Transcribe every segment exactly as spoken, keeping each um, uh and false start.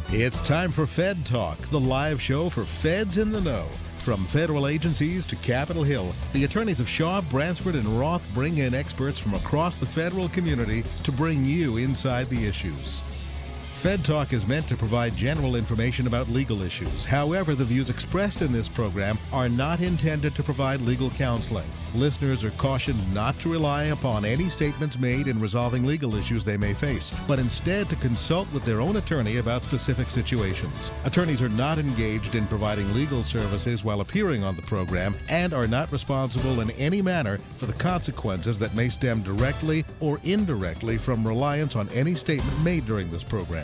It's time for Fed Talk, the live show for feds in the know. From federal agencies to Capitol Hill, the attorneys of Shaw, Bransford, and Roth bring in experts from across the federal community to bring you inside the issues. Fed Talk is meant to provide general information about legal issues. However, the views expressed in this program are not intended to provide legal counseling. Listeners are cautioned not to rely upon any statements made in resolving legal issues they may face, but instead to consult with their own attorney about specific situations. Attorneys are not engaged in providing legal services while appearing on the program and are not responsible in any manner for the consequences that may stem directly or indirectly from reliance on any statement made during this program.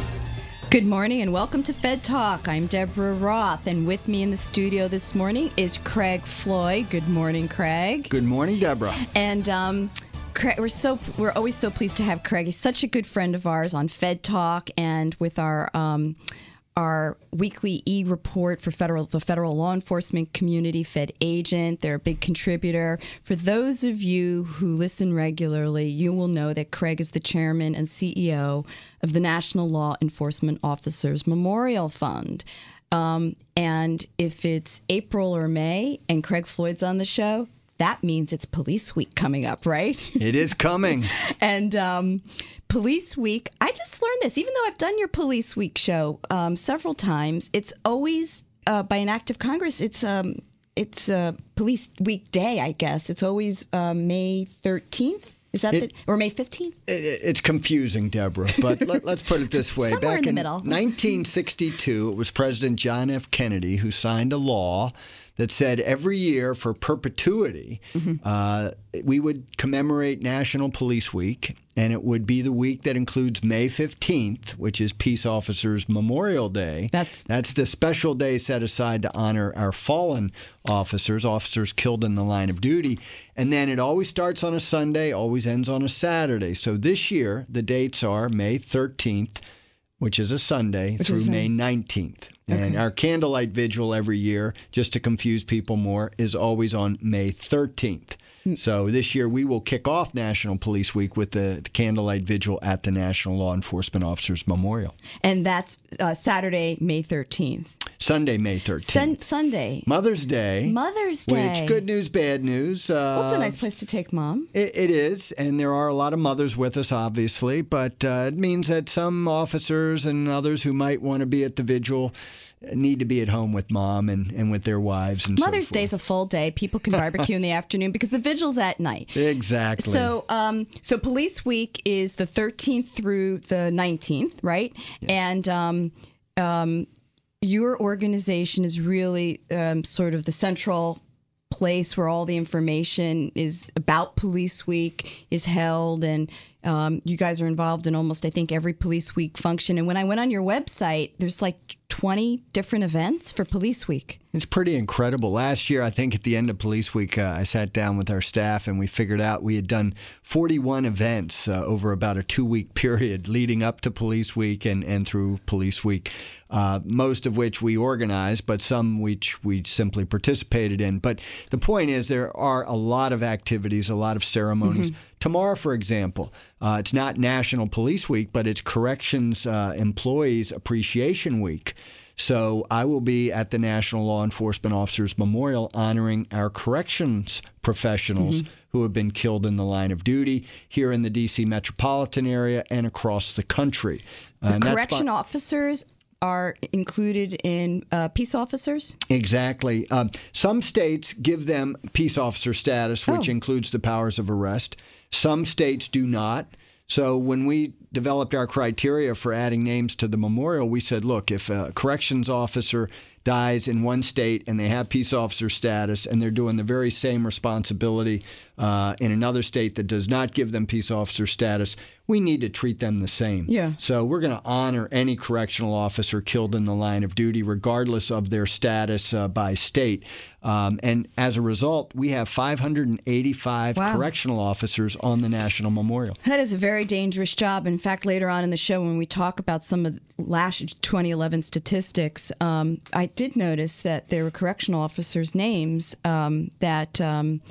Good morning and welcome to Fed Talk. I'm Deborah Roth, and with me in the studio this morning is Craig Floyd. Good morning, Craig. Good morning, Deborah. And um, Craig, we're so we're always so pleased to have Craig. He's such a good friend of ours on Fed Talk and with our um, our weekly e-report for federal the federal law enforcement community, Fed Agent. They're a big contributor. For those of you who listen regularly, you will know that Craig is the chairman and C E O of the National Law Enforcement Officers Memorial Fund. Um, and if it's April or May and Craig Floyd's on the show, that means it's Police Week coming up, right? It is coming. And um, Police Week, I just learned this, even though I've done your Police Week show um, several times, it's always, uh, by an act of Congress, it's um, it's uh, Police Week Day, I guess. It's always uh, May thirteenth. Is that it, the, or May fifteenth? It, it's confusing, Deborah, but let, let's put it this way. Somewhere Back in the in middle. nineteen sixty-two, it was President John F. Kennedy who signed a law that said every year for perpetuity, mm-hmm. uh, we would commemorate National Police Week, and it would be the week that includes May fifteenth, which is Peace Officers Memorial Day. That's That's the special day set aside to honor our fallen officers, officers killed in the line of duty. And then it always starts on a Sunday, always ends on a Saturday. So this year, the dates are May thirteenth, which is a Sunday, which through May nineteenth. Okay. And our candlelight vigil every year, just to confuse people more, is always on May thirteenth. Mm. So this year we will kick off National Police Week with the, the candlelight vigil at the National Law Enforcement Officers Memorial. And that's uh, Saturday, May thirteenth. Sunday, May thirteenth. Sun- Sunday. Mother's Day. Mother's Day. Which, good news, bad news. Uh, well, it's a nice place to take Mom. It, it is, and there are a lot of mothers with us, obviously, but uh, it means that some officers and others who might want to be at the vigil need to be at home with Mom and, and with their wives and Mother's so forth. Day's a full day. People can barbecue in the afternoon because the vigil's at night. Exactly. So um, so Police Week is the thirteenth through the nineteenth, right? Yes. And um, um, your organization is really um, sort of the central place where all the information is about Police Week is held, and um, you guys are involved in almost, I think, every Police Week function. And when I went on your website, there's like twenty different events for Police Week. It's pretty incredible. Last year, I think at the end of Police Week, uh, I sat down with our staff and we figured out we had done forty-one events uh, over about a two-week period leading up to Police Week and, and through Police Week, uh, most of which we organized, but some which we simply participated in. But the point is there are a lot of activities, a lot of ceremonies. Mm-hmm. Tomorrow, for example, uh, it's not National Police Week, but it's Corrections uh, Employees Appreciation Week. So I will be at the National Law Enforcement Officers Memorial honoring our corrections professionals mm-hmm. who have been killed in the line of duty here in the D C metropolitan area and across the country. The and correction that's officers are included in uh, peace officers? Exactly. Um, some states give them peace officer status, which oh. includes the powers of arrest. Some states do not. So when we developed our criteria for adding names to the memorial, we said, look, if a corrections officer dies in one state and they have peace officer status and they're doing the very same responsibility uh, in another state that does not give them peace officer status, we need to treat them the same. Yeah. So we're going to honor any correctional officer killed in the line of duty, regardless of their status uh, by state. Um, and as a result, we have five hundred eighty-five wow. correctional officers on the National Memorial. That is a very dangerous job. In fact, later on in the show, when we talk about some of last twenty eleven statistics, um, I did notice that there were correctional officers' names um, that um,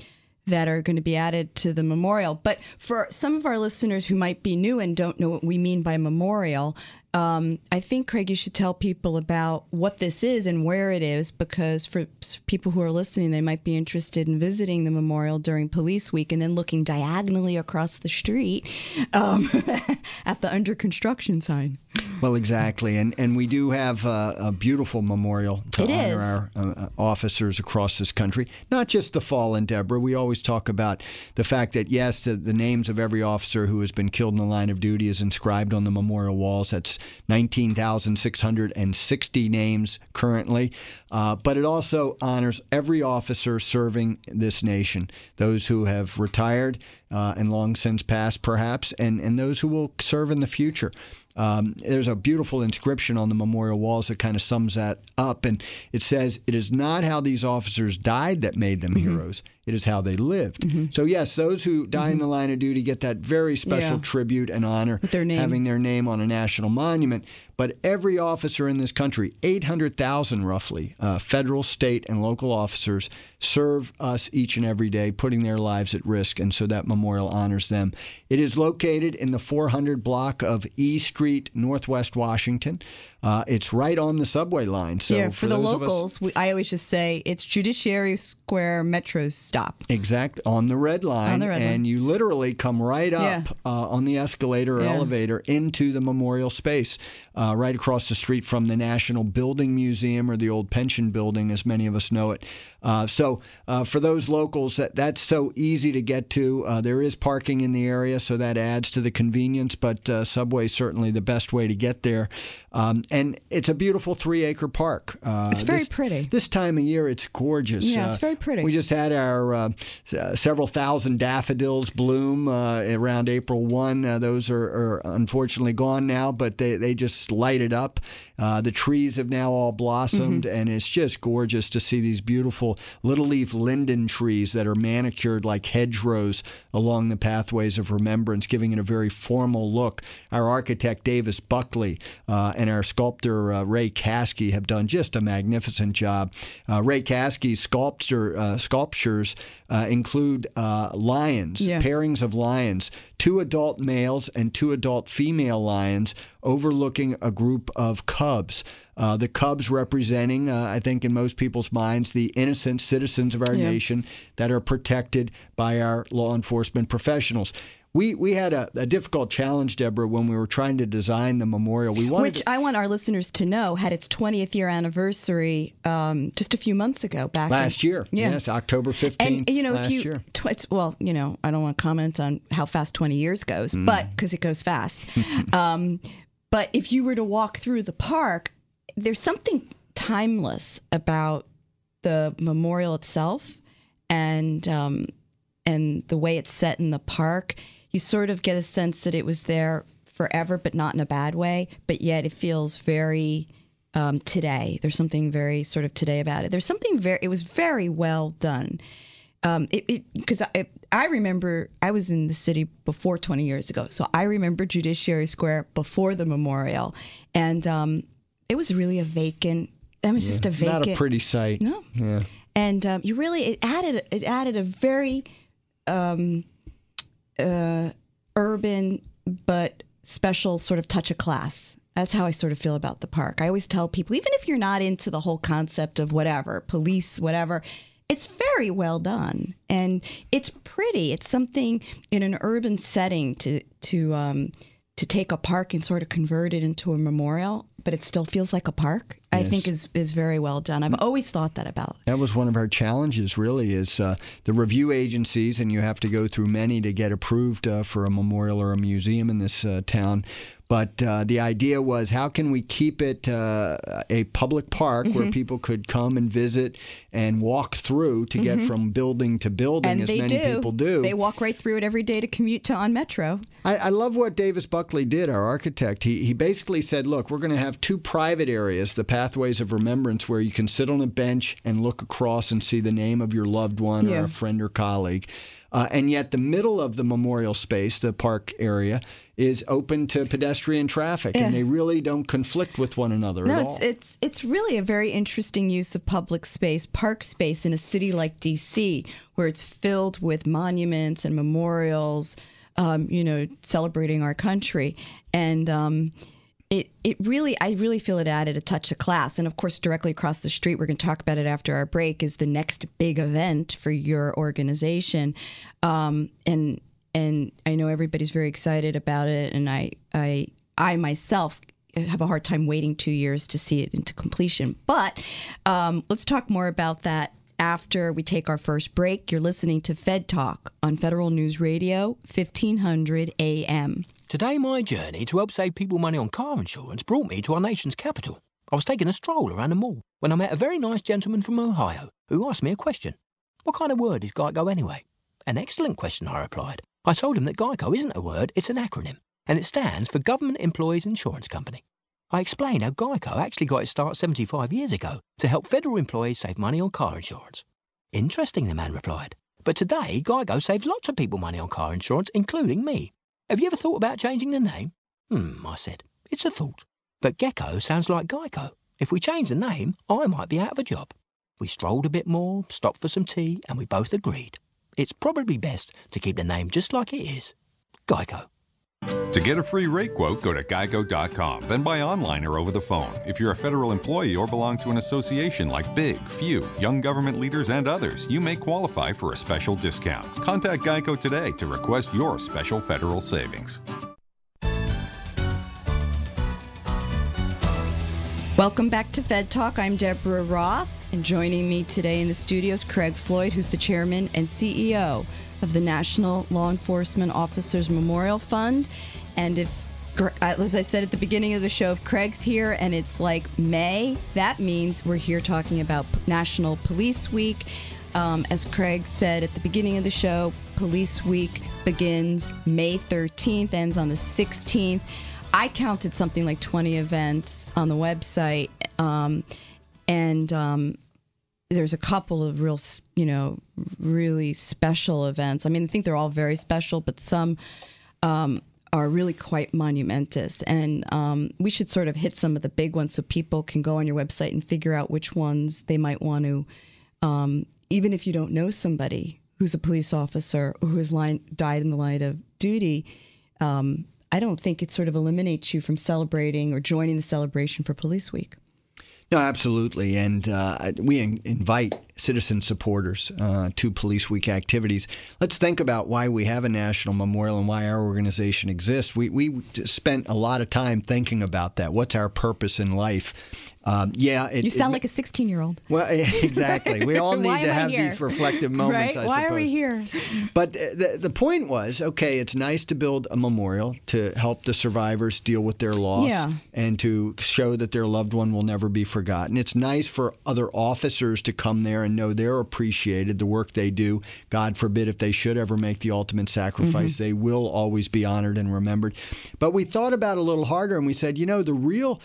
that are going to be added to the memorial. But for some of our listeners who might be new and don't know what we mean by memorial, um, I think, Craig, you should tell people about what this is and where it is, because for people who are listening, they might be interested in visiting the memorial during Police Week and then looking diagonally across the street um, at the under construction sign. Well, exactly. And and we do have uh, a beautiful memorial to it honor is. our uh, officers across this country. Not just the fallen, Deborah. We always talk about the fact that, yes, the, the names of every officer who has been killed in the line of duty is inscribed on the memorial walls. That's nineteen thousand six hundred sixty names currently. Uh, but it also honors every officer serving this nation, those who have retired uh, and long since passed, perhaps, and, and those who will serve in the future. Um, there's a beautiful inscription on the memorial walls that kind of sums that up, and it says, "It is not how these officers died that made them mm-hmm. heroes. It is how they lived." Mm-hmm. So, yes, those who die mm-hmm. in the line of duty get that very special yeah. tribute and honor, with their name. having their name on a national monument. But every officer in this country, eight hundred thousand roughly, uh, federal, state, and local officers, serve us each and every day, putting their lives at risk, and so that memorial honors them. It is located in the four hundred block of E Street, Northwest Washington. Uh, it's right on the subway line. So yeah, for, for the those locals, us, we, I always just say it's Judiciary Square Metro stop. Exact, on the red line. On the red and line. you literally come right up yeah. uh, on the escalator or yeah. elevator into the memorial space, uh, right across the street from the National Building Museum, or the old pension building, as many of us know it. Uh, so uh, for those locals, that that's so easy to get to. Uh, there is parking in the area, so that adds to the convenience, but uh, subway is certainly the best way to get there. Um, and it's a beautiful three-acre park. Uh, it's very this, pretty. This time of year, it's gorgeous. Yeah, uh, it's very pretty. We just had our uh, uh, several thousand daffodils bloom uh, around April first. Uh, those are, are unfortunately gone now, but they, they just light it up. Uh, the trees have now all blossomed, mm-hmm. and it's just gorgeous to see these beautiful little leaf linden trees that are manicured like hedgerows along the pathways of remembrance, giving it a very formal look. Our architect, Davis Buckley, uh, and our sculptor, uh, Ray Caskey, have done just a magnificent job. Uh, Ray Caskey's sculpture, uh, sculptures uh, include uh, lions, yeah. pairings of lions, two adult males and two adult female lions overlooking a group of cubs. Uh, the cubs representing, uh, I think in most people's minds, the innocent citizens of our yeah. nation that are protected by our law enforcement professionals. We we had a, a difficult challenge, Deborah, when we were trying to design the memorial. We wanted Which to, I want our listeners to know had its twentieth year anniversary um, just a few months ago. Back last in, year, yeah. yes, October fifteenth. And you know, last if you year. tw- it's, well, you know, I don't want to comment on how fast twenty years goes, mm. but because it goes fast. um, but if you were to walk through the park, there's something timeless about the memorial itself, and um, and the way it's set in the park. You sort of get a sense that it was there forever, but not in a bad way. But yet it feels very um, today. There's something very sort of today about it. There's something very, it was very well done. Um, it because I, I remember I was in the city before twenty years ago. So I remember Judiciary Square before the memorial. And um, it was really a vacant, it was yeah, just a vacant. Not a pretty sight. No. Yeah. And um, you really, it added, it added a very, um, Uh, urban but special sort of touch of class. That's how I sort of feel about the park. I always tell people, even if you're not into the whole concept of whatever, police, whatever, it's very well done. And it's pretty. It's something in an urban setting to to um, to take a park and sort of convert it into a memorial, but it still feels like a park, yes. I think is is very well done. I've always thought that about it. That was one of our challenges, really, is uh, the review agencies, and you have to go through many to get approved uh, for a memorial or a museum in this uh, town. But uh, the idea was, how can we keep it uh, a public park mm-hmm. where people could come and visit and walk through to mm-hmm. get from building to building, and as they many do. people do. They walk right through it every day to commute to on Metro. I, I love what Davis Buckley did, our architect. He, he basically said, look, we're going to have two private areas, the Pathways of Remembrance, where you can sit on a bench and look across and see the name of your loved one yeah. or a friend or colleague. Uh, and yet the middle of the memorial space, the park area, is open to pedestrian traffic, Yeah. and they really don't conflict with one another No, at it's all. it's it's really a very interesting use of public space, park space in a city like D C, where it's filled with monuments and memorials, um, you know, celebrating our country. And um, it it really, I really feel it added a touch of class. And of course, directly across the street, we're going to talk about it after our break, is the next big event for your organization. Um, and and I know everybody's very excited about it, and I I I myself have a hard time waiting two years to see it into completion. But um, let's talk more about that after we take our first break. You're listening to Fed Talk on Federal News Radio, fifteen hundred A M. Today, my journey to help save people money on car insurance brought me to our nation's capital. I was taking a stroll around the mall when I met a very nice gentleman from Ohio who asked me a question. What kind of word is GEICO anyway? An excellent question, I replied. I told him that GEICO isn't a word, it's an acronym, and it stands for Government Employees Insurance Company. I explained how GEICO actually got its start seventy-five years ago to help federal employees save money on car insurance. Interesting, the man replied. But today, GEICO saves lots of people money on car insurance, including me. Have you ever thought about changing the name? Hmm, I said. It's a thought. But Gecko sounds like Geico. If we change the name, I might be out of a job. We strolled a bit more, stopped for some tea, and we both agreed. It's probably best to keep the name just like it is. Geico. To get a free rate quote, go to geico dot com, then buy online or over the phone. If you're a federal employee or belong to an association like Big, Few, Young Government Leaders, and others, you may qualify for a special discount. Contact Geico today to request your special federal savings. Welcome back to Fed Talk. I'm Deborah Roth, and joining me today in the studio is Craig Floyd, who's the chairman and C E O of the National Law Enforcement Officers Memorial Fund. And if, as I said at the beginning of the show, if Craig's here and it's like May, that means we're here talking about National Police Week. Um, as Craig said at the beginning of the show, Police Week begins May thirteenth, ends on the sixteenth. I counted something like twenty events on the website, um, and um, there's a couple of real, you know, really special events. I mean, I think they're all very special, but some um, are really quite monumentous. And um, we should sort of hit some of the big ones so people can go on your website and figure out which ones they might want to, um, even if you don't know somebody who's a police officer or who has line, died in the line of duty, um, I don't think it sort of eliminates you from celebrating or joining the celebration for Police Week. No, absolutely. And uh, we in- invite citizen supporters uh, to Police Week activities. Let's think about why we have a national memorial and why our organization exists. We, we spent a lot of time thinking about that. What's our purpose in life? Um, yeah, it, you sound it, like a sixteen-year-old. Well, exactly. We all need Why to am I have here? these reflective moments, Right? I Why suppose. are we here? But the, the point was, okay, it's nice to build a memorial to help the survivors deal with their loss Yeah. and to show that their loved one will never be forgotten. It's nice for other officers to come there and know they're appreciated, the work they do. God forbid if they should ever make the ultimate sacrifice, mm-hmm. they will always be honored and remembered. But we thought about it a little harder and we said, you know, the real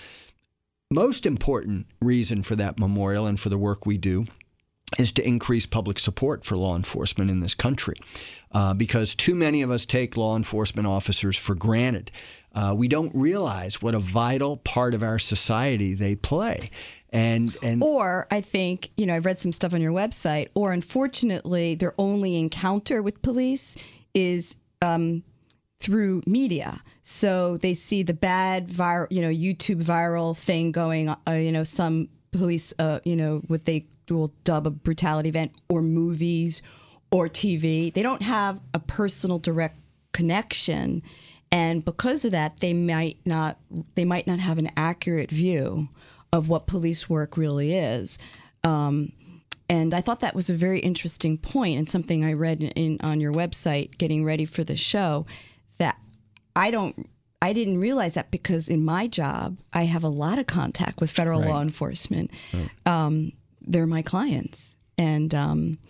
most important reason for that memorial and for the work we do is to increase public support for law enforcement in this country, uh, because too many of us take law enforcement officers for granted. Uh, we don't realize what a vital part of our society they play. And, and Or I think, you know, I've read some stuff on your website, or unfortunately, their only encounter with police is um, through media. So they see the bad, viral, you know, YouTube viral thing going, uh, you know, some police, uh, you know, what they will dub a brutality event, or movies or T V. They don't have a personal direct connection. And because of that, they might not, they might not have an accurate view of what police work really is. Um, and I thought that was a very interesting point and something I read in, in on your website getting ready for the show, that I don't, I didn't realize that because in my job, I have a lot of contact with federal Right. law enforcement. Right. Um, they're my clients. And, um,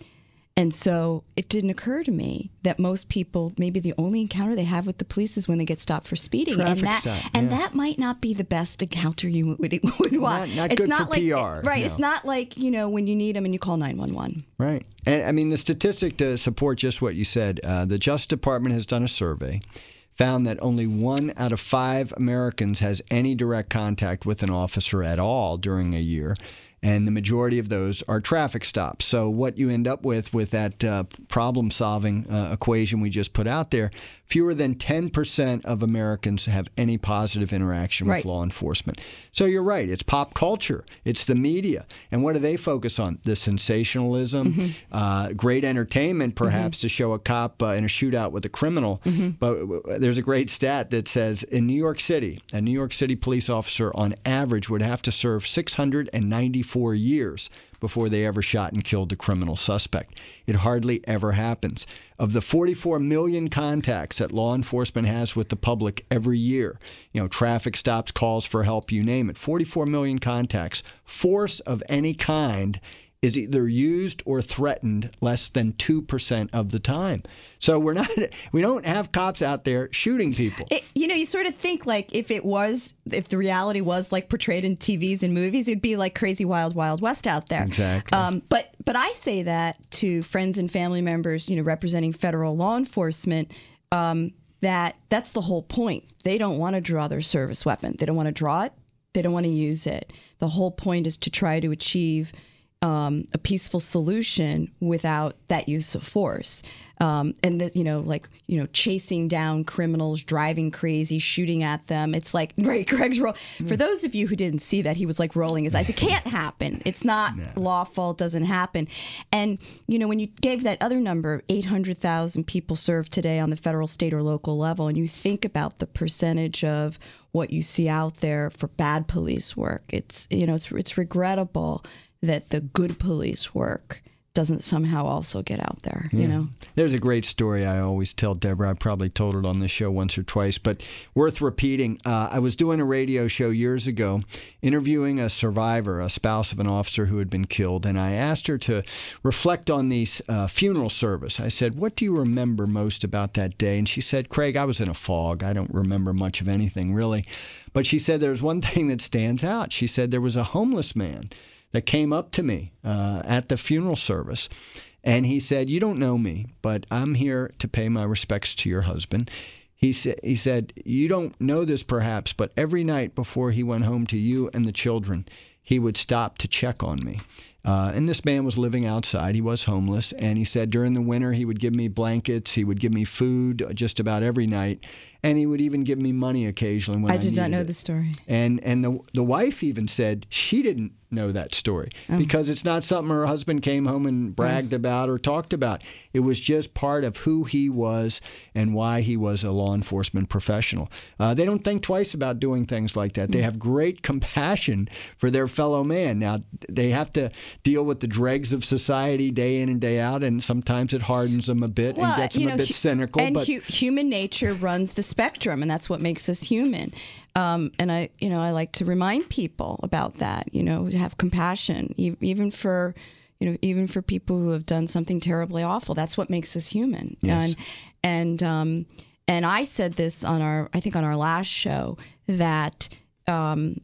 And so it didn't occur to me that most people, maybe the only encounter they have with the police is when they get stopped for speeding. Traffic and that stop, and yeah. that might not be the best encounter you would, would want. Not, not it's good not for like, P R. Right. No. It's not like, you know, when you need them and you call nine one one. Right. And I mean, the statistic to support just what you said, uh, the Justice Department has done a survey, found that only one out of five Americans has any direct contact with an officer at all during a year. And the majority of those are traffic stops. So what you end up with with that uh, problem-solving uh, equation we just put out there, fewer than ten percent of Americans have any positive interaction with Right. law enforcement. So you're right. It's pop culture. It's the media. And what do they focus on? The sensationalism, mm-hmm. uh, great entertainment, perhaps, mm-hmm. to show a cop uh, in a shootout with a criminal. Mm-hmm. But w- there's a great stat that says in New York City, a New York City police officer on average would have to serve six hundred ninety-four years before they ever shot and killed a criminal suspect. It hardly ever happens. Of the forty-four million contacts that law enforcement has with the public every year, you know, traffic stops, calls for help, you name it, forty-four million contacts, force of any kind is either used or threatened less than two percent of the time. So we're not, we don't have cops out there shooting people. It, you know, you sort of think like if it was, if the reality was like portrayed in T Vs and movies, it'd be like crazy wild, wild west out there. Exactly. Um, but, but I say that to friends and family members, you know, representing federal law enforcement, um, that that's the whole point. They don't want to draw their service weapon. They don't want to draw it. They don't want to use it. The whole point is to try to achieve Um, a peaceful solution without that use of force. Um, and, that, you know, like, you know, chasing down criminals, driving crazy, shooting at them. It's like, right, Greg's roll. Mm. For those of you who didn't see that, he was like rolling his eyes. It can't happen. It's not no. lawful. It doesn't happen. And, you know, when you gave that other number, eight hundred thousand people served today on the federal, state, or local level, and you think about the percentage of what you see out there for bad police work, it's, you know, it's it's regrettable that the good police work doesn't somehow also get out there, you yeah. know? There's a great story I always tell Deborah. I probably told it on this show once or twice, but worth repeating. Uh, I was doing a radio show years ago, interviewing a survivor, a spouse of an officer who had been killed, and I asked her to reflect on the uh, funeral service. I said, what do you remember most about that day? And she said, Craig, I was in a fog. I don't remember much of anything, really. But she said there's one thing that stands out. She said there was a homeless man that came up to me uh, at the funeral service. And he said, you don't know me, but I'm here to pay my respects to your husband. He, sa- he said, you don't know this perhaps, but every night before he went home to you and the children, he would stop to check on me. Uh, and this man was living outside. He was homeless. And he said during the winter, he would give me blankets. He would give me food just about every night. And he would even give me money occasionally when I, I did not know it. the story. And and the the wife even said she didn't know that story oh. because it's not something her husband came home and bragged oh. about or talked about. It was just part of who he was and why he was a law enforcement professional. Uh, they don't think twice about doing things like that. Mm. They have great compassion for their fellow man. Now, they have to deal with the dregs of society day in and day out, and sometimes it hardens them a bit well, and gets them you know, a bit hu- cynical. And but hu- human nature runs the spectrum, and that's what makes us human. Um, and I, you know, I like to remind people about that. You know, have compassion, e- even for, you know, even for people who have done something terribly awful. That's what makes us human. Yes. And and um, and I said this on our, I think on our last show that. Um,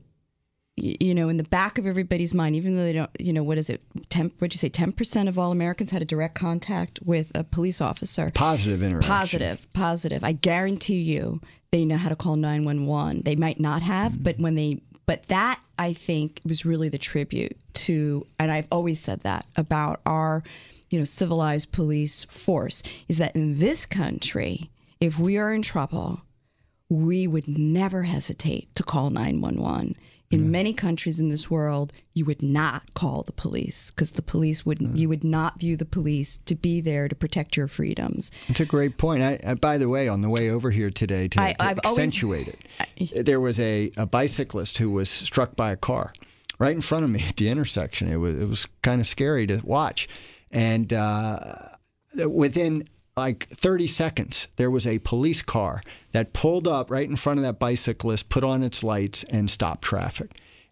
You know, in the back of everybody's mind, even though they don't, you know, what is it? ten, what'd you say? ten percent of all Americans had a direct contact with a police officer. Positive interaction. Positive, positive. I guarantee you they know how to call nine one one. They might not have, mm-hmm. but when they, but that I think was really the tribute to, and I've always said that about our, you know, civilized police force, is that in this country, if we are in trouble, we would never hesitate to call nine one one. In yeah. many countries in this world, you would not call the police because the police wouldn't. Yeah. You would not view the police to be there to protect your freedoms. It's a great point. I, I, by the way, on the way over here today, to, I, to accentuate always, it, there was a, a bicyclist who was struck by a car right in front of me at the intersection. It was it was kind of scary to watch, and uh, within like thirty seconds, there was a police car that pulled up right in front of that bicyclist, put on its lights, and stopped traffic.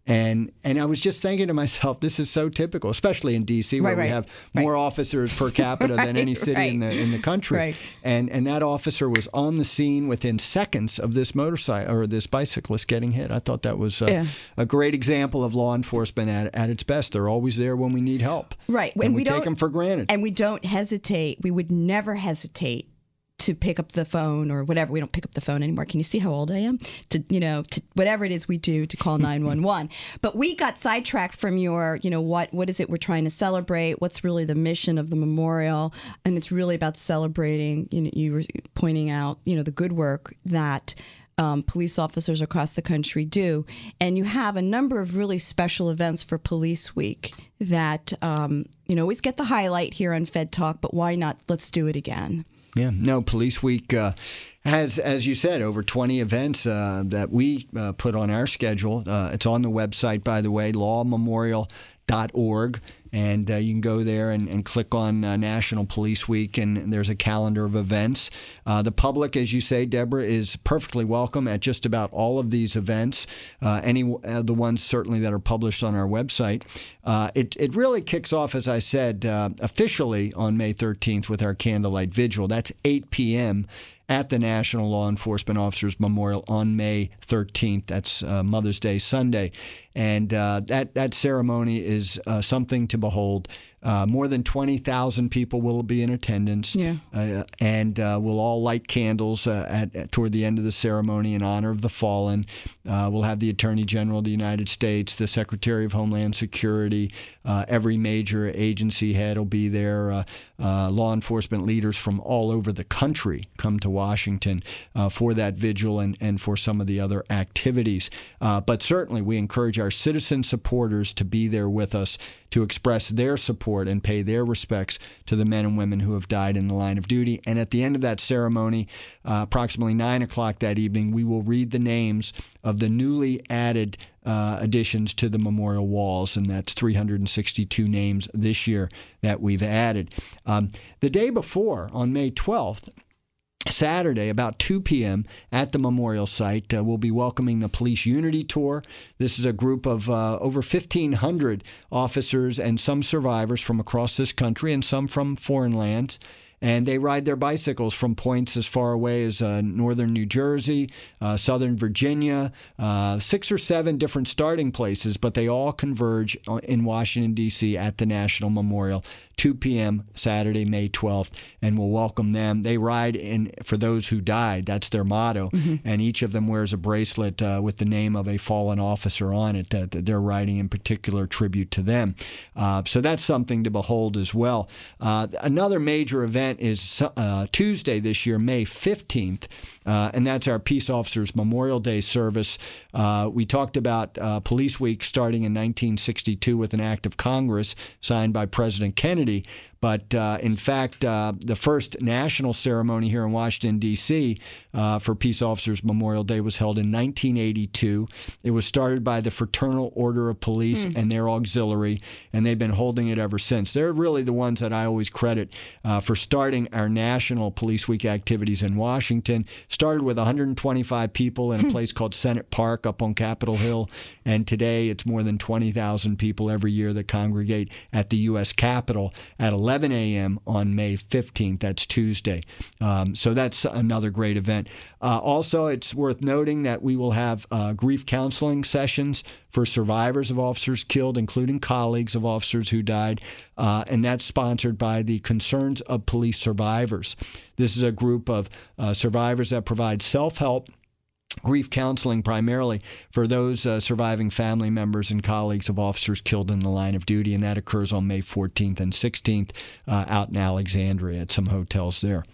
And and I was just thinking to myself, this is so typical, especially in D C, where Right, right, we have more right. officers per capita than any city right. in the in the country. Right. And and that officer was on the scene within seconds of this motorcycle or this bicyclist getting hit. I thought that was uh, Yeah. a great example of law enforcement at, at its best. They're always there when we need help. Right. And, And we, we take don't- them for granted. And we don't hesitate. We would never hesitate to pick up the phone or whatever. We don't pick up the phone anymore. Can you see how old I am? To, you know, to whatever it is we do to call nine one one. But we got sidetracked from your, you know, what what is it we're trying to celebrate? What's really the mission of the memorial? And it's really about celebrating, you know, you were pointing out, you know, the good work that Um, police officers across the country do. And you have a number of really special events for Police Week that, um, you know, always get the highlight here on Fed Talk, but why not? Let's do it again. Yeah, no, Police Week uh, has, as you said, over twenty events uh, that we uh, put on our schedule. Uh, it's on the website, by the way, law memorial dot org. And uh, you can go there and, and click on uh, National Police Week, and there's a calendar of events. Uh, the public, as you say, Deborah, is perfectly welcome at just about all of these events, uh, any uh, the ones certainly that are published on our website. Uh, it, it really kicks off, as I said, uh, officially on May thirteenth with our Candlelight Vigil. That's eight p.m. at the National Law Enforcement Officers Memorial on May thirteenth. That's uh, Mother's Day Sunday. And uh, that, that ceremony is uh, something to behold. Uh, more than twenty thousand people will be in attendance, Yeah. uh, and uh, we'll all light candles uh, at, at toward the end of the ceremony in honor of the fallen. Uh, we'll have the Attorney General of the United States, the Secretary of Homeland Security, uh, every major agency head will be there. Uh, uh, law enforcement leaders from all over the country come to Washington uh, for that vigil and, and for some of the other activities. Uh, but certainly we encourage our citizen supporters to be there with us to express their support and pay their respects to the men and women who have died in the line of duty. And at the end of that ceremony, uh, approximately nine o'clock that evening, we will read the names of the newly added uh, additions to the memorial walls, and that's three hundred sixty-two names this year that we've added. Um, the day before, on May twelfth, Saturday, about two p.m. at the memorial site, uh, we'll be welcoming the Police Unity Tour. This is a group of uh, over fifteen hundred officers and some survivors from across this country and some from foreign lands. And they ride their bicycles from points as far away as uh, northern New Jersey, uh, southern Virginia, uh, six or seven different starting places, but they all converge in Washington, D C at the National Memorial, two p.m. Saturday, May twelfth, and we'll welcome them. They ride in for those who died. That's their motto. Mm-hmm. And each of them wears a bracelet uh, with the name of a fallen officer on it that, that they're writing in particular tribute to them. Uh, so that's something to behold as well. Uh, another major event is uh, Tuesday this year, May fifteenth, uh, and that's our Peace Officers Memorial Day service. Uh, we talked about uh, Police Week starting in nineteen sixty-two with an act of Congress signed by President Kennedy. But uh, in fact, uh, the first national ceremony here in Washington, D C uh, for Peace Officers Memorial Day was held in nineteen eighty-two. It was started by the Fraternal Order of Police mm. and their auxiliary, and they've been holding it ever since. They're really the ones that I always credit uh, for starting our National Police Week activities in Washington. Started with one hundred twenty-five people in a place called Senate Park up on Capitol Hill, and today it's more than twenty thousand people every year that congregate at the U S Capitol at eleven a.m. on May fifteenth. That's Tuesday. Um, so that's another great event. Uh, also, it's worth noting that we will have uh, grief counseling sessions for survivors of officers killed, including colleagues of officers who died, uh, and that's sponsored by the Concerns of Police Survivors. This is a group of uh, survivors that provide self-help, grief counseling primarily for those uh, surviving family members and colleagues of officers killed in the line of duty, and that occurs on May fourteenth and sixteenth uh, out in Alexandria at some hotels there.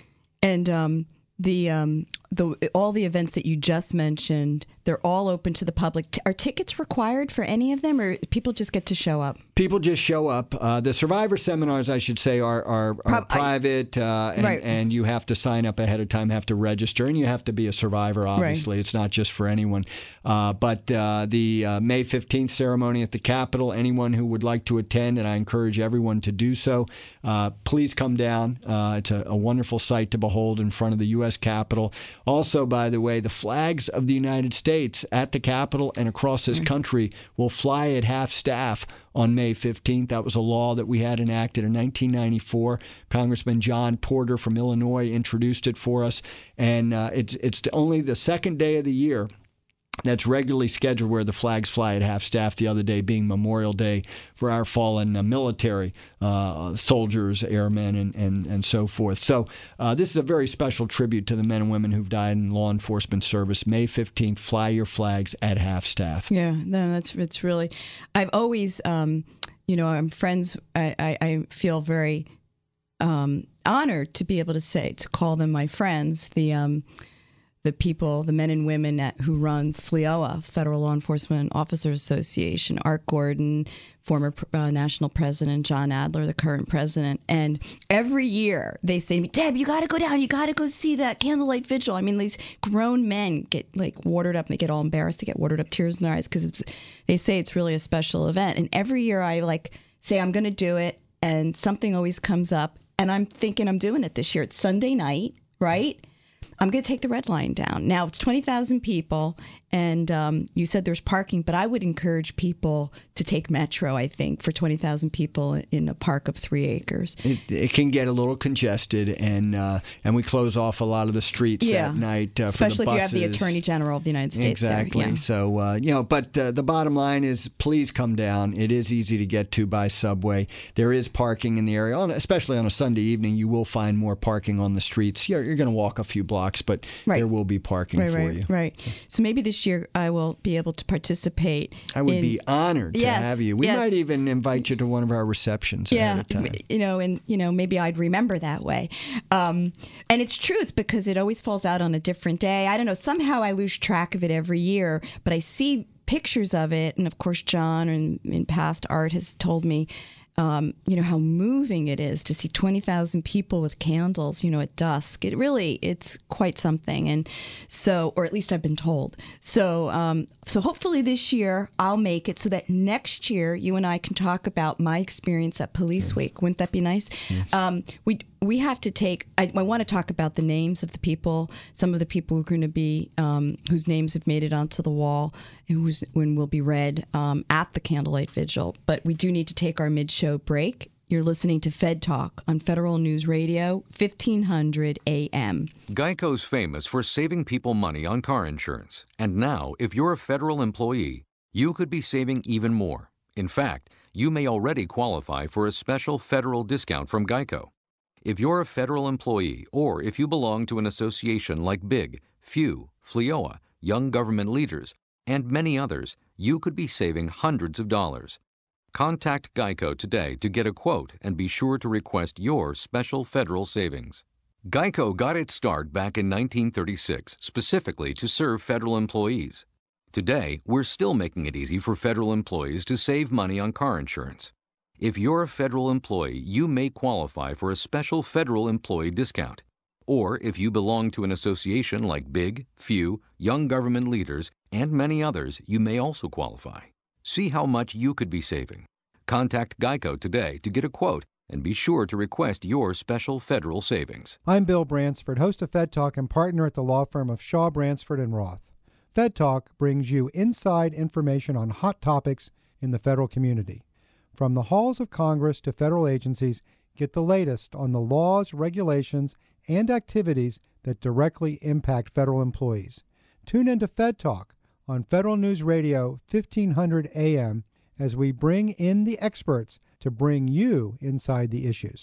And um, the um, the all the events that you just mentioned, they're all open to the public. T- are tickets required for any of them, or people just get to show up? People just show up. Uh, the survivor seminars, I should say, are are, are Pro- private, uh, and, right. and you have to sign up ahead of time, have to register, and you have to be a survivor, obviously. Right. It's not just for anyone. Uh, but uh, the uh, May fifteenth ceremony at the Capitol, anyone who would like to attend, and I encourage everyone to do so, uh, please come down. Uh, it's a, a wonderful sight to behold in front of the U S Capitol. Also, by the way, the flags of the United States states at the Capitol and across this country will fly at half staff on May fifteenth. That was a law that we had enacted in nineteen ninety-four. Congressman John Porter from Illinois introduced it for us, and uh, it's it's the, only the second day of the year that's regularly scheduled where the flags fly at half staff, the other day being Memorial Day for our fallen uh, military uh, soldiers, airmen, and, and, and so forth. So uh, this is a very special tribute to the men and women who've died in law enforcement service. May fifteenth, fly your flags at half staff. Yeah, no, that's it's really, I've always, um, you know, I'm friends, I, I, I feel very um, honored to be able to say, to call them my friends, the um, the people, the men and women at, who run F L E O A, Federal Law Enforcement Officers Association, Art Gordon, former uh, national president, John Adler, the current president. And every year they say to me, Deb, you got to go down. You got to go see that candlelight vigil. I mean, these grown men get like watered up and they get all embarrassed. They get watered up, tears in their eyes, because it's, they say it's really a special event. And every year I like say, I'm going to do it. And something always comes up. And I'm thinking I'm doing it this year. It's Sunday night, right? I'm going to take the red line down. Now, it's twenty thousand people, and um, you said there's parking, but I would encourage people to take Metro, I think, for twenty thousand people in a park of three acres. It, it can get a little congested, and uh, and we close off a lot of the streets yeah. that night uh, Especially for the buses. if you have the Attorney General of the United States Exactly. there. Yeah. So, uh, you know, but uh, the bottom line is please come down. It is easy to get to by subway. There is parking in the area, especially on a Sunday evening. You will find more parking on the streets. You're, you're going to walk a few blocks, but right. there will be parking right, for right, you. Right. So maybe this year I will be able to participate. I would in, be honored to yes, have you. We yes. might even invite you to one of our receptions yeah, ahead of time. You know, and you know, maybe I'd remember that way. Um, and it's true. It's because it always falls out on a different day. I don't know. Somehow I lose track of it every year, but I see pictures of it, and of course, John and in past Art has told me. Um, you know, how moving it is to see twenty thousand people with candles, you know, at dusk. It really, it's quite something. And so, or at least I've been told. So, um, so hopefully this year I'll make it so that next year you and I can talk about my experience at Police Week. Wouldn't that be nice? Yes. Um, we we have to take, I, I want to talk about the names of the people, some of the people who are going to be, um, whose names have made it onto the wall, and whose when will be read um, at the Candlelight Vigil. But we do need to take our mid-show break. You're listening to Fed Talk on Federal News Radio, fifteen hundred A M. Geico's famous for saving people money on car insurance. And now, if you're a federal employee, you could be saving even more. In fact, you may already qualify for a special federal discount from Geico. If you're a federal employee, or if you belong to an association like BIG, FEW, F L E O A, Young Government Leaders, and many others, you could be saving hundreds of dollars. Contact Geico today to get a quote and be sure to request your special federal savings. Geico got its start back in nineteen thirty-six, specifically to serve federal employees. Today, we're still making it easy for federal employees to save money on car insurance. If you're a federal employee, you may qualify for a special federal employee discount. Or if you belong to an association like BIG, FEW, Young Government Leaders, and many others, you may also qualify. See how much you could be saving. Contact Geico today to get a quote and be sure to request your special federal savings. I'm Bill Bransford, host of Fed Talk and partner at the law firm of Shaw, Bransford and Roth. Fed Talk brings you inside information on hot topics in the federal community. From the halls of Congress to federal agencies, get the latest on the laws, regulations, and activities that directly impact federal employees. Tune into Fed Talk on Federal News Radio, fifteen hundred A M, as we bring in the experts to bring you inside the issues.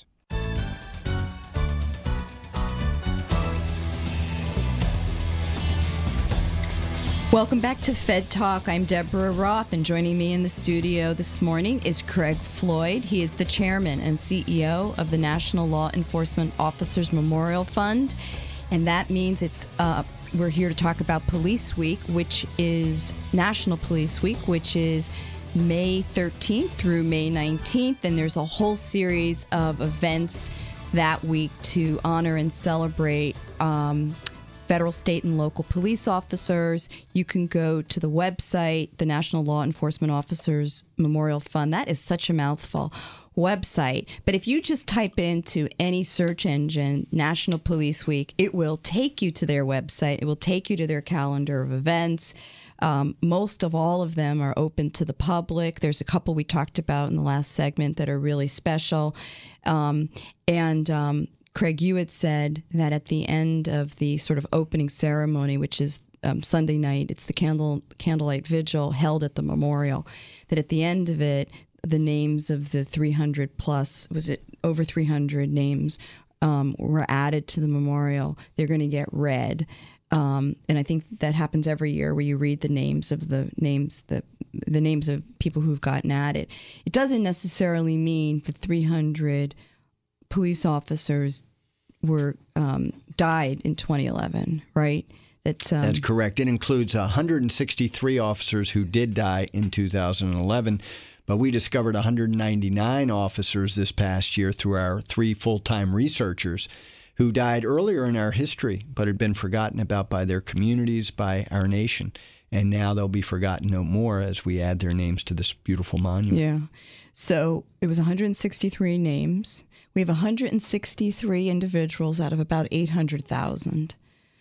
Welcome back to Fed Talk. I'm Deborah Roth, and joining me in the studio this morning is Craig Floyd. He is the chairman and C E O of the National Law Enforcement Officers Memorial Fund, and that means it's uh, we're here to talk about Police Week, which is National Police Week, which is May thirteenth through May nineteenth, and there's a whole series of events that week to honor and celebrate um, federal, state, and local police officers. You can go to the website, the National Law Enforcement Officers Memorial Fund. That is such a mouthful. Website. But if you just type into any search engine, National Police Week, it will take you to their website. It will take you to their calendar of events. Um, most of all of them are open to the public. There's a couple we talked about in the last segment that are really special. Um, and um, Craig, you had said that at the end of the sort of opening ceremony, which is um, Sunday night, it's the candle candlelight vigil held at the memorial, that at the end of it, the names of the three hundred plus, was it over three hundred names, um, were added to the memorial. They're going to get read. Um, and I think that happens every year where you read the names of the names, the, the names of people who've gotten added. It doesn't necessarily mean the three hundred police officers were um, died in twenty eleven, right? That's, um, That's correct. It includes one hundred sixty-three officers who did die in two thousand eleven. But we discovered one hundred ninety-nine officers this past year through our three full-time researchers who died earlier in our history but had been forgotten about by their communities, by our nation. And now they'll be forgotten no more as we add their names to this beautiful monument. Yeah. So it was one hundred sixty-three names. We have one hundred sixty-three individuals out of about eight hundred thousand.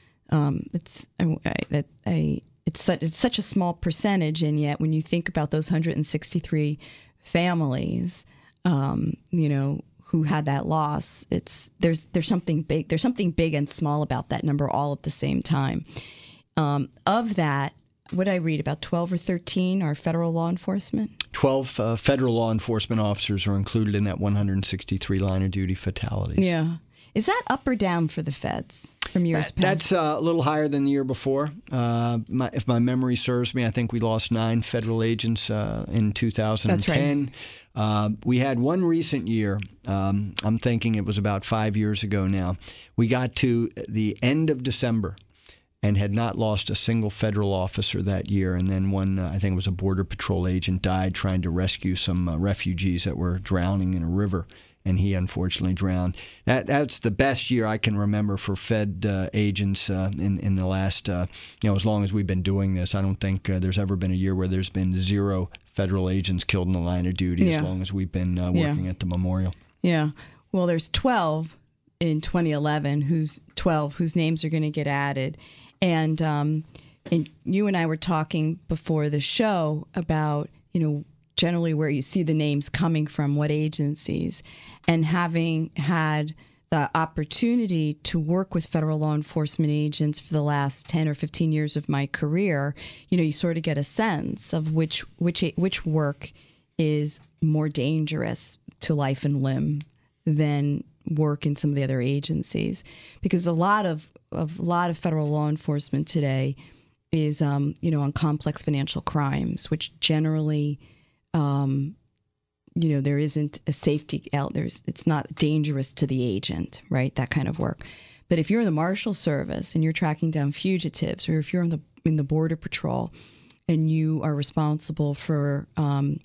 Um, it's a, a, a It's such, it's such a small percentage, and yet when you think about those one hundred sixty-three families, um, you know, who had that loss, it's there's there's something big, there's something big and small about that number all at the same time. Um, of that, what did I read, about twelve or thirteen are federal law enforcement? twelve uh, federal law enforcement officers are included in that one hundred sixty-three line of duty fatalities. Yeah. Is that up or down for the feds from years that, past? That's uh, a little higher than the year before. Uh, my, if my memory serves me, I think we lost nine federal agents uh, in two thousand ten. That's right. Uh, we had one recent year. Um, I'm thinking it was about five years ago now. We got to the end of December and had not lost a single federal officer that year. And then one, uh, I think it was a Border Patrol agent, died trying to rescue some uh, refugees that were drowning in a river. And he unfortunately drowned. That that's the best year I can remember for Fed uh, agents uh, in in the last uh, you know as long as we've been doing this. I don't think uh, there's ever been a year where there's been zero federal agents killed in the line of duty yeah. as long as we've been uh, working yeah. at the memorial. Yeah. Well, there's twelve in twenty eleven whose twelve whose names are going to get added, and um, and you and I were talking before the show about you know. generally where you see the names coming from, what agencies, and having had the opportunity to work with federal law enforcement agents for the last ten or fifteen years of my career, you know, you sort of get a sense of which which which work is more dangerous to life and limb than work in some of the other agencies, because a lot of, of a lot of federal law enforcement today is um, you know, on complex financial crimes, which generally Um, you know, there isn't a safety out there's it's not dangerous to the agent, right? That kind of work. But if you're in the Marshal Service and you're tracking down fugitives, or if you're in the in the Border Patrol and you are responsible for um,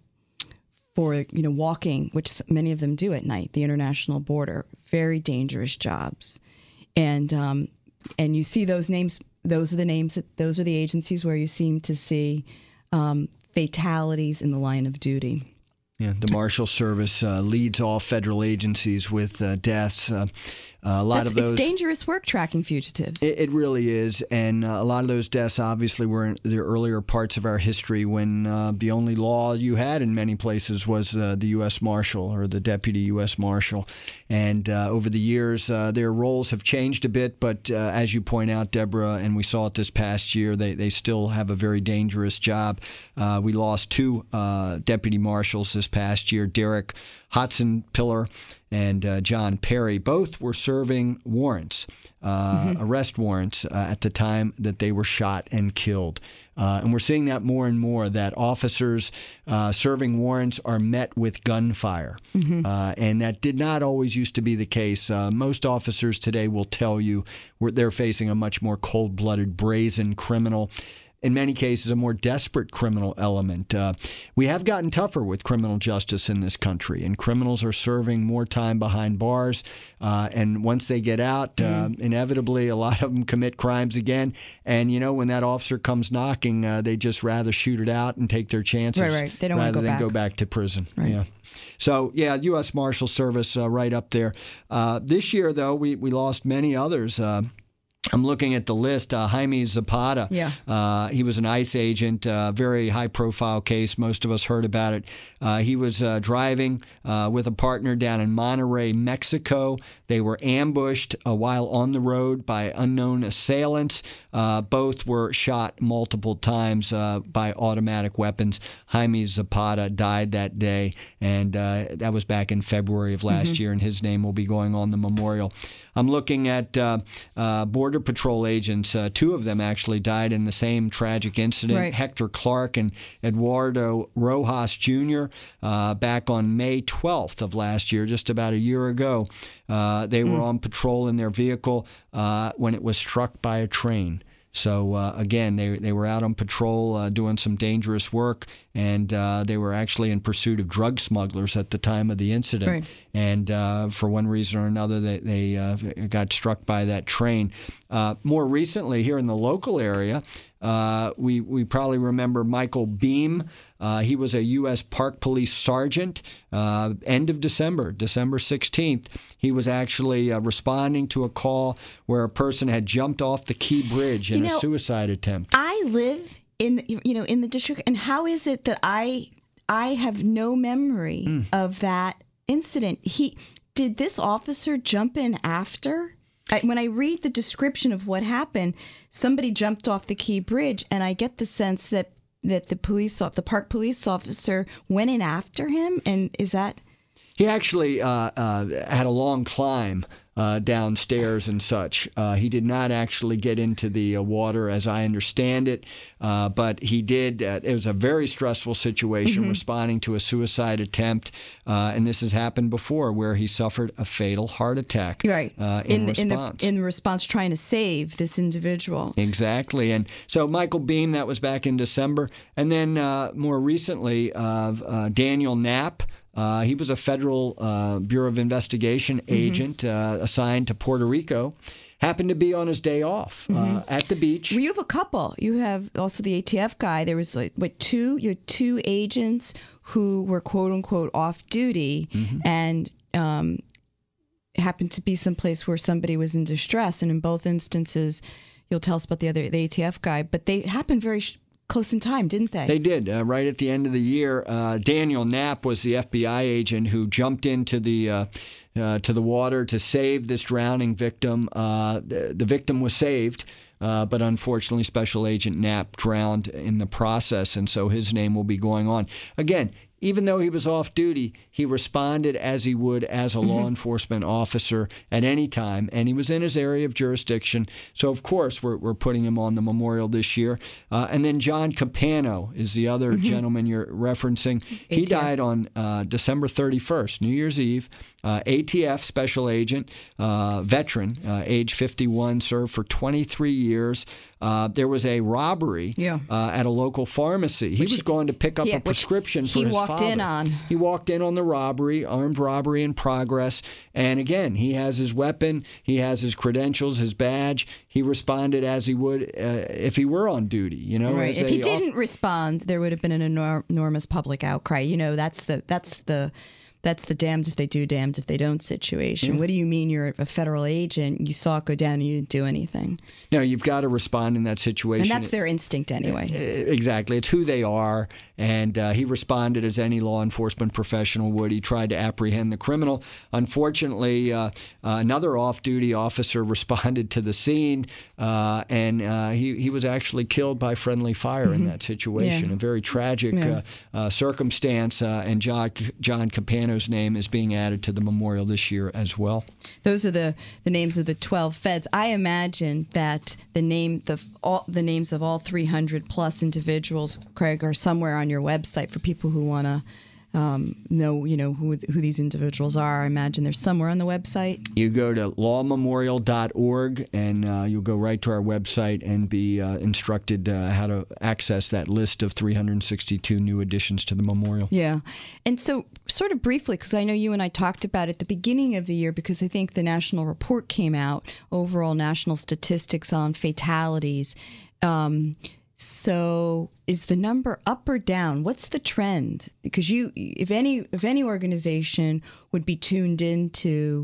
for you know walking, which many of them do at night, the international border, very dangerous jobs, and um, and you see those names. Those are the names that those are the agencies where you seem to see Um, fatalities in the line of duty. Yeah, the Marshal Service uh, leads all federal agencies with uh, deaths. Uh, a lot That's, of those. It's dangerous work tracking fugitives. It, it really is, and uh, a lot of those deaths obviously were in the earlier parts of our history when uh, the only law you had in many places was uh, the U S Marshal or the Deputy U S Marshal. And uh, over the years, uh, their roles have changed a bit, but uh, as you point out, Deborah, and we saw it this past year, they, they still have a very dangerous job. Uh, we lost two uh, deputy marshals this past year, Derek Hotson-Pillar and uh, John Perry. Both were serving warrants, uh, mm-hmm. arrest warrants, uh, at the time that they were shot and killed. Uh, and we're seeing that more and more, that officers uh, serving warrants are met with gunfire. Mm-hmm. Uh, and that did not always used to be the case. Uh, most officers today will tell you we're, they're facing a much more cold-blooded, brazen criminal. in many cases, a more desperate criminal element. Uh, we have gotten tougher with criminal justice in this country, and criminals are serving more time behind bars. Uh, and once they get out, mm. uh, inevitably, a lot of them commit crimes again. And, you know, when that officer comes knocking, uh, they just rather shoot it out and take their chances right, right. They don't rather go than back. go back to prison. Right. Yeah. So, yeah, U S Marshal Service uh, right up there. Uh, this year, though, we, we lost many others. Uh, I'm looking at the list. Uh, Jaime Zapata, yeah. uh, he was an ICE agent, uh, very high-profile case. Most of us heard about it. Uh, he was uh, driving uh, with a partner down in Monterrey, Mexico. They were ambushed uh, while on the road by unknown assailants. Uh, both were shot multiple times uh, by automatic weapons. Jaime Zapata died that day, and uh, that was back in February of last mm-hmm. year, and his name will be going on the memorial. I'm looking at uh, uh, Border Patrol agents. Uh, two of them actually died in the same tragic incident. Right. Hector Clark and Eduardo Rojas Junior Uh, back on May twelfth of last year, just about a year ago. Uh, they were mm. on patrol in their vehicle uh, when it was struck by a train. So, uh, again, they they were out on patrol uh, doing some dangerous work, and uh, they were actually in pursuit of drug smugglers at the time of the incident. Right. And uh, for one reason or another, they, they uh, got struck by that train. Uh, more recently, here in the local area, uh, we, we probably remember Michael Beam. Uh, he was a U S Park Police sergeant. Uh, end of December, December sixteenth, he was actually uh, responding to a call where a person had jumped off the Key Bridge in you know, a suicide attempt. I live in, you know, in the district, and how is it that I I have no memory mm. of that incident? He did this officer jump in after? I, when I read the description of what happened, somebody jumped off the Key Bridge, and I get the sense that that the police, the park police officer, went in after him. And is that? He actually uh, uh, had a long climb uh, downstairs and such. Uh, he did not actually get into the uh, water, as I understand it, uh, but he did. Uh, it was a very stressful situation, mm-hmm. responding to a suicide attempt, uh, and this has happened before, where he suffered a fatal heart attack. Right. Uh, in, in response. In the in response, trying to save this individual. Exactly, and so Michael Beam, that was back in December, and then uh, more recently, uh, uh, Daniel Knapp. Uh, he was a federal uh, Bureau of Investigation agent mm-hmm. uh, assigned to Puerto Rico. Happened to be on his day off mm-hmm. uh, at the beach. Well, you have a couple. You have also the A T F guy. There was like what two? You had two agents who were quote unquote off duty mm-hmm. and um, happened to be someplace where somebody was in distress. And in both instances, you'll tell us about the other the A T F guy. But they happened very sh- close in time, didn't they? They did. Uh, right at the end of the year, uh, Daniel Knapp was the F B I agent who jumped into the uh, uh, to the water to save this drowning victim. Uh, the, the victim was saved, uh, but unfortunately, Special Agent Knapp drowned in the process, and so his name will be going on. Again, even though he was off duty, he responded as he would as a mm-hmm. law enforcement officer at any time, and he was in his area of jurisdiction. So, of course, we're, we're putting him on the memorial this year. Uh, and then John Capano is the other mm-hmm. gentleman you're referencing. A T F. He died on uh, December thirty-first, New Year's Eve. Uh, A T F special agent, uh, veteran, uh, age fifty-one, served for twenty-three years. Uh, there was a robbery yeah. uh, at a local pharmacy. He which was going to pick up yeah, a prescription for he his walked father. in on. He walked in on the robbery, armed robbery in progress. And again, he has his weapon, he has his credentials, his badge. He responded as he would uh, if he were on duty. You know, right. as If a he didn't off- respond, there would have been an enor- enormous public outcry. You know, that's the that's the. That's the damned if they do, damned if they don't situation. Yeah. What do you mean you're a federal agent? You saw it go down and you didn't do anything. No, you've got to respond in that situation. And that's their instinct anyway. Exactly. It's who they are. And uh, he responded as any law enforcement professional would. He tried to apprehend the criminal. Unfortunately, uh, uh, another off-duty officer responded to the scene, uh, and uh, he, he was actually killed by friendly fire mm-hmm. in that situation. Yeah. A very tragic yeah. uh, uh, circumstance, uh, and John, John Capano's name is being added to the memorial this year as well. Those are the, the names of the twelve feds. I imagine that the name the all the names of all three hundred plus individuals, Craig, are somewhere on your website for people who want to um, know, you know, who who these individuals are, I imagine they're somewhere on the website. You go to law memorial dot org and uh, you'll go right to our website and be uh, instructed uh, how to access that list of three hundred sixty-two new additions to the memorial. Yeah. And so sort of briefly, because I know you and I talked about it at the beginning of the year, because I think the national report came out, overall national statistics on fatalities. Um, so is the number up or down? What's the trend? Because you, if any, if any organization would be tuned into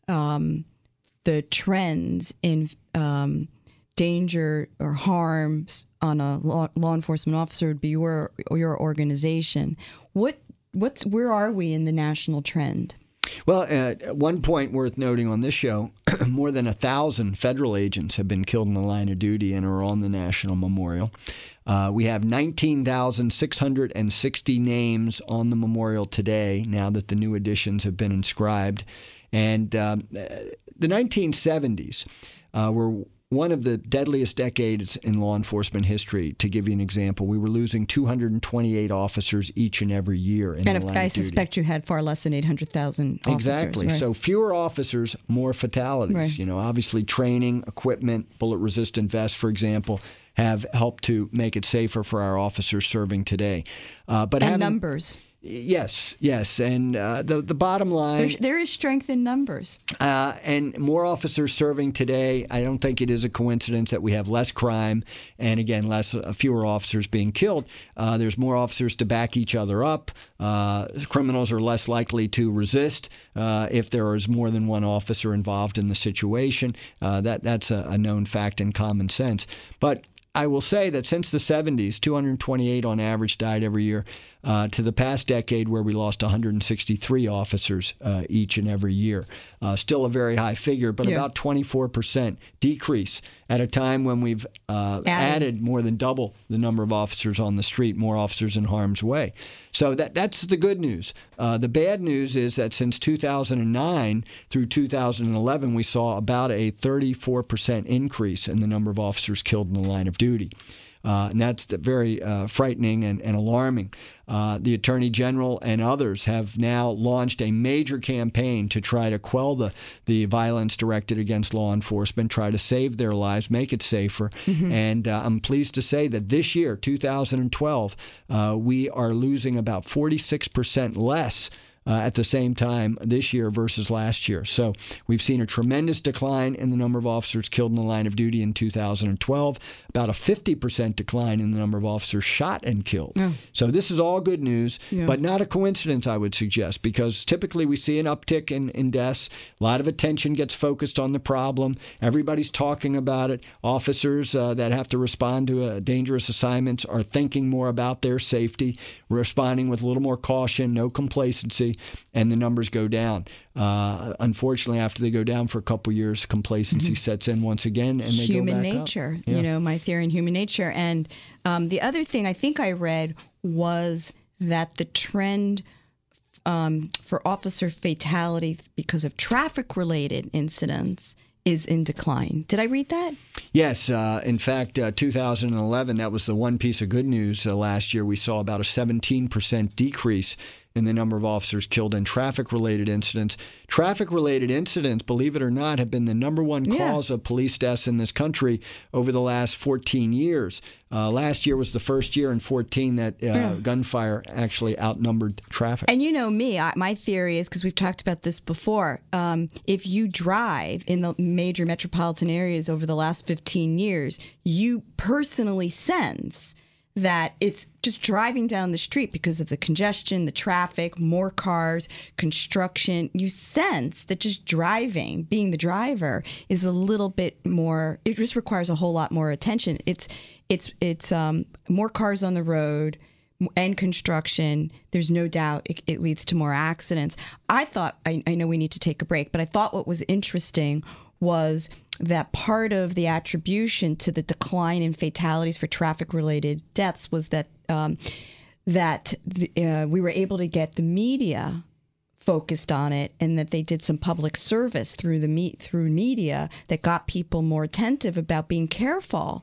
um, the trends in um, danger or harm on a law, law enforcement officer, would be your your organization. What what's where are we in the national trend? Well, at one point worth noting on this show, more than a thousand federal agents have been killed in the line of duty and are on the National Memorial. Uh, we have nineteen thousand six hundred sixty names on the memorial today, now that the new additions have been inscribed. And um, the nineteen seventies uh, were one of the deadliest decades in law enforcement history. To give you an example, we were losing two hundred twenty-eight officers each and every year in and the line I of duty. suspect you had far less than eight hundred thousand officers. Exactly. Right. So fewer officers, more fatalities. Right. You know, obviously training, equipment, bullet-resistant vests, for example, have helped to make it safer for our officers serving today. Uh, but and having, numbers. Yes, yes. And uh, the, the bottom line... There's, there is strength in numbers. Uh, and more officers serving today. I don't think it is a coincidence that we have less crime and, again, less uh, fewer officers being killed. Uh, there's more officers to back each other up. Uh, criminals are less likely to resist uh, if there is more than one officer involved in the situation. Uh, that That's a, a known fact and common sense. But I will say that since the seventies, two hundred twenty-eight on average died every year, uh, to the past decade where we lost one hundred sixty-three officers uh, each and every year. Uh, still a very high figure, but yeah. about twenty-four percent decrease at a time when we've uh, added. added more than double the number of officers on the street, more officers in harm's way. So that that's the good news. Uh, the bad news is that since two thousand nine through two thousand eleven, we saw about a thirty-four percent increase in the number of officers killed in the line of duty. Uh, and that's very uh, frightening and, and alarming. Uh, the Attorney General and others have now launched a major campaign to try to quell the, the violence directed against law enforcement, try to save their lives, make it safer. Mm-hmm. And uh, I'm pleased to say that this year, two thousand twelve, uh, we are losing about forty-six percent less Uh, at the same time this year versus last year. So we've seen a tremendous decline in the number of officers killed in the line of duty in two thousand twelve, about a fifty percent decline in the number of officers shot and killed. Yeah. So this is all good news, yeah. but not a coincidence, I would suggest, because typically we see an uptick in, in deaths. A lot of attention gets focused on the problem. Everybody's talking about it. Officers uh, that have to respond to uh, dangerous assignments are thinking more about their safety, responding with a little more caution, no complacency, and the numbers go down. Uh, unfortunately, after they go down for a couple years, complacency mm-hmm. sets in once again, and they human go back nature, up. Yeah. You know, my theory in human nature. And um, the other thing I think I read was that the trend um, for officer fatality because of traffic-related incidents is in decline. Did I read that? Yes. Uh, in fact, uh, two thousand eleven, that was the one piece of good news. Uh, last year, we saw about a seventeen percent decrease in the number of officers killed in traffic-related incidents. Traffic-related incidents, believe it or not, have been the number one cause yeah. of police deaths in this country over the last fourteen years. Uh, last year was the first year in fourteen that uh, yeah. gunfire actually outnumbered traffic. And you know me, I, my theory is, because we've talked about this before, um, if you drive in the major metropolitan areas over the last fifteen years, you personally sense that it's just driving down the street because of the congestion, the traffic, more cars, construction. You sense that just driving, being the driver, is a little bit more, it just requires a whole lot more attention. It's it's it's um, more cars on the road and construction. There's no doubt it, it leads to more accidents. I thought, I, I know we need to take a break, but I thought what was interesting was that part of the attribution to the decline in fatalities for traffic-related deaths was that um, that the, uh, we were able to get the media focused on it, and that they did some public service through the me- through media that got people more attentive about being careful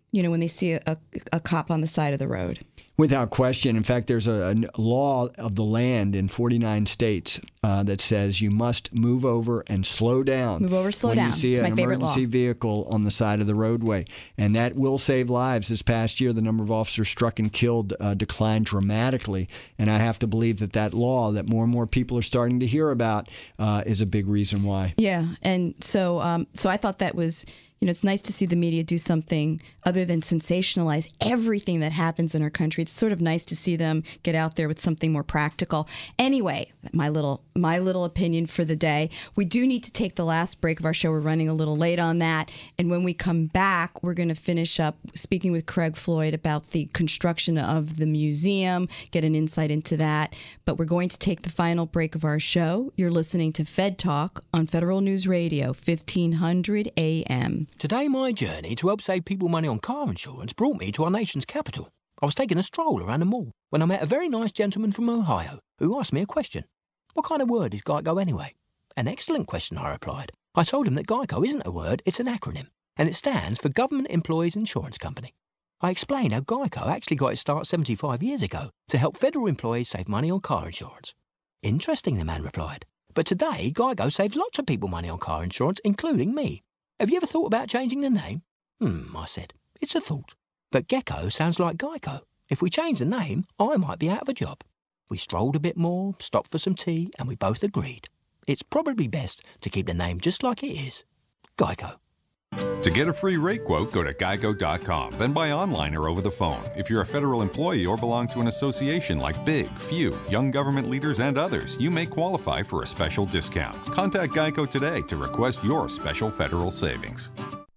you know, when they see a, a, a cop on the side of the road. Without question. In fact, there's a, a law of the land in forty-nine states uh, that says you must move over and slow down. Move over, slow when down. you see It's an my favorite emergency law. vehicle on the side of the roadway. And that will save lives. This past year, the number of officers struck and killed uh, declined dramatically. And I have to believe that that law that more and more people are starting to hear about uh, is a big reason why. Yeah, and so um, so I thought that was, you know, it's nice to see the media do something other than sensationalize everything that happens in our country. It's sort of nice to see them get out there with something more practical. Anyway, my little my little opinion for the day. We do need to take the last break of our show. We're running a little late on that. And when we come back, we're going to finish up speaking with Craig Floyd about the construction of the museum, get an insight into that. But we're going to take the final break of our show. You're listening to Fed Talk on Federal News Radio, fifteen hundred A M. Today, my journey to help save people money on car insurance brought me to our nation's capital. I was taking a stroll around the mall when I met a very nice gentleman from Ohio who asked me a question. What kind of word is GEICO anyway? An excellent question, I replied. I told him that GEICO isn't a word, it's an acronym, and it stands for Government Employees Insurance Company. I explained how GEICO actually got its start seventy-five years ago to help federal employees save money on car insurance. Interesting, the man replied. But today, GEICO saves lots of people money on car insurance, including me. Have you ever thought about changing the name? Hmm, I said. It's a thought. But Gecko sounds like Geico. If we change the name, I might be out of a job. We strolled a bit more, stopped for some tea, and we both agreed. It's probably best to keep the name just like it is. Geico. To get a free rate quote, go to geico dot com, then buy online or over the phone. If you're a federal employee or belong to an association like Big, Few, Young Government Leaders, and others, you may qualify for a special discount. Contact Geico today to request your special federal savings.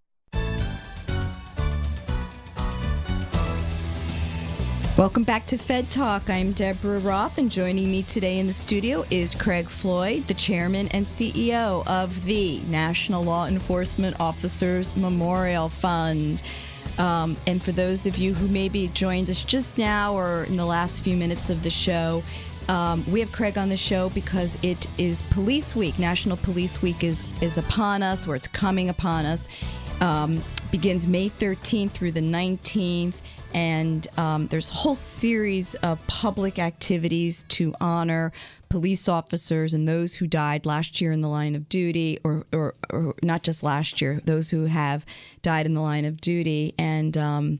Welcome back to Fed Talk. I'm Deborah Roth, and joining me today in the studio is Craig Floyd, the chairman and C E O of the National Law Enforcement Officers Memorial Fund. Um, and for those of you who maybe joined us just now or in the last few minutes of the show, um, we have Craig on the show because it is Police Week. National Police Week is, is upon us, or it's coming upon us. Um, begins May thirteenth through the nineteenth. And um, there's a whole series of public activities to honor police officers and those who died last year in the line of duty, or, or, or not just last year, those who have died in the line of duty, and um,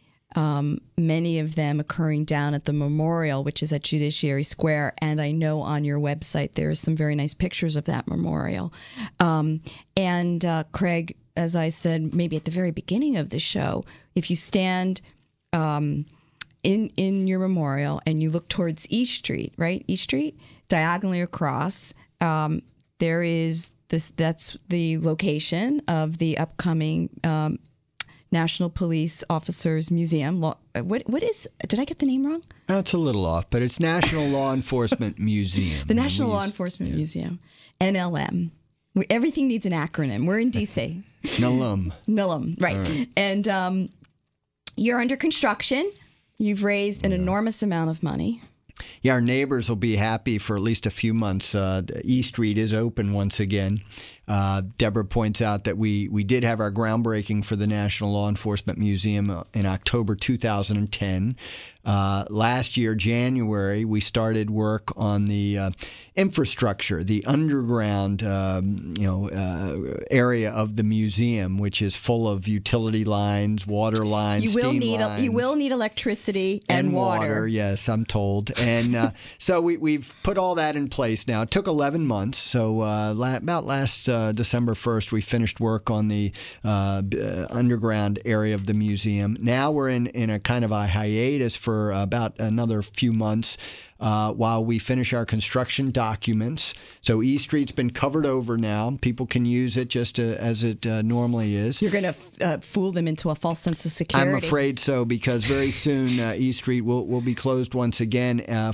um, many of them occurring down at the memorial, which is at Judiciary Square. And I know on your website there is some very nice pictures of that memorial. Um, and uh, Craig, as I said, maybe at the very beginning of the show, if you stand Um, in in your memorial and you look towards East Street, right? East Street, diagonally across, um, there is this. That's the location of the upcoming um, National Police Officers Museum. Law, what what is? Did I get the name wrong? That's a little off, but it's National Law Enforcement Museum. The National We Law use- Enforcement yeah. Museum, N L M. We, everything needs an acronym. We're in D C. N L M. N L M, right? right. And um, you're under construction. You've raised an enormous amount of money. Yeah, our neighbors will be happy for at least a few months. Uh, E Street is open once again. Uh, Deborah points out that we, we did have our groundbreaking for the National Law Enforcement Museum in October two thousand ten. Uh, last year, January, we started work on the uh, infrastructure, the underground um, you know, uh, area of the museum, which is full of utility lines, water lines, You will steam need lines. you will need electricity and, And water. Yes, I'm told. And uh, so we, we've put all that in place now. It took eleven months. So uh, la- about last uh, December first, we finished work on the uh, b- uh, underground area of the museum. Now we're in, in a kind of a hiatus for about another few months. Uh, while we finish our construction documents. So E Street's been covered over now. People can use it just uh, as it uh, normally is. You're going to uh, fool them into a false sense of security. I'm afraid so, because very soon uh, E Street will, will be closed once again uh,